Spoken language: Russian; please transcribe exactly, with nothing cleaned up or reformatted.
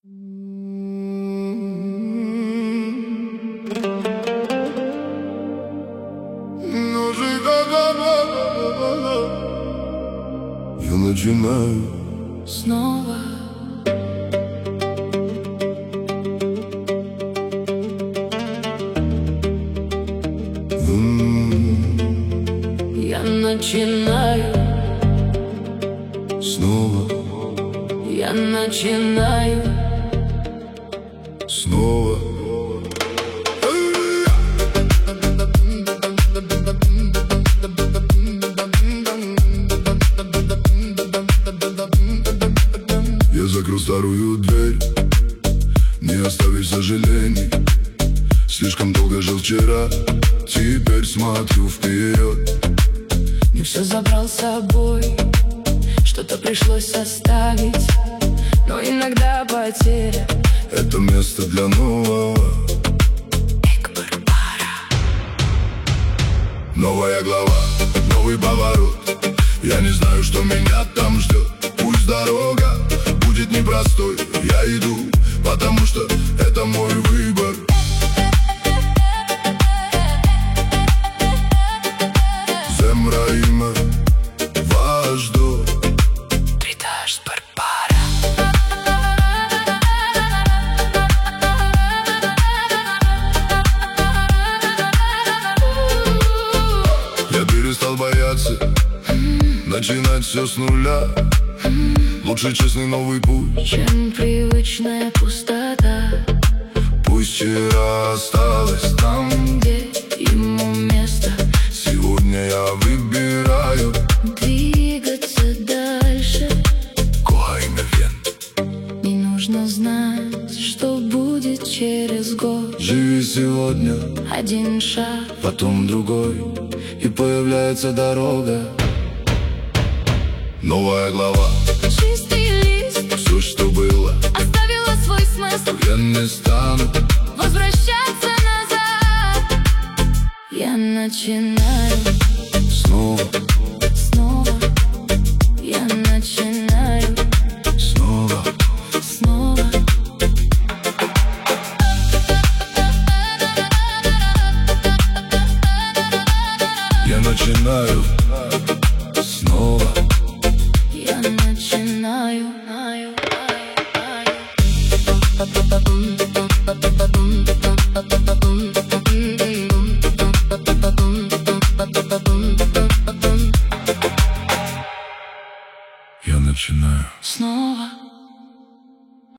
Я начинаю снова. Я начинаю снова. Я начинаю снова. Я закрыл старую дверь, не оставишь сожалений. Слишком долго жил вчера, теперь смотрю вперед. Не все забрал с собой, что-то пришлось оставить, но иногда потеря — это место для нового. Новая глава, новый поворот. Я не знаю, что меня там ждет. Пусть дорога будет непростой, я иду, потому что это мой выбор. Земля има ваш дом. Тритаж Барбара. Я перестал бояться начинать все с нуля. Лучше честный новый путь, чем привычная пустота. Пусть вчера осталось там, где ему место. Сегодня я выбираю двигаться дальше. Койновен. Не нужно знать, что будет через год. Живи сегодня, один шаг, потом другой, и появляется дорога. Новая глава, чистый лист, все, что было, оставила свой смысл. я не стану возвращаться назад. Я начинаю снова. снова. Я начинаю Снова. снова. Я начинаю снова. Я начинаю, наю, наю, наю.